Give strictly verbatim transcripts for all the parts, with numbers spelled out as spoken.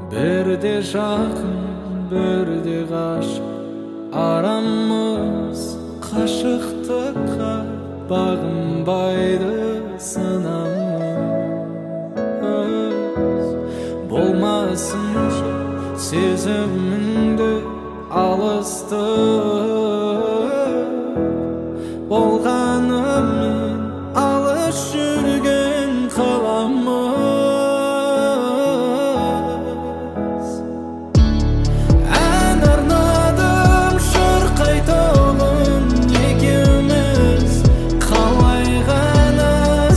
Birde жақын, бірде ғашық, арамыз қашықтыққа бағынбайды сынамыз. Болмасыншы сезіміңді алыстық, болғанымен алыс жүрген қаламыз. Ән арнадым шырқайтұғын екеуміз, қалай ғана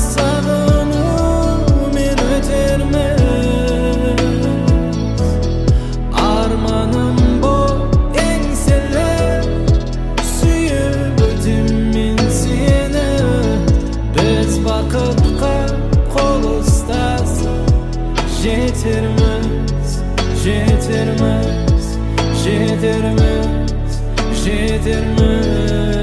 сағынумен өтерміз. Арманым боп еңселі сүйіп өтемін сені. Біз бақытқа қол ұстасып жетерміз, жетерміз, жетерміз, жетерміз.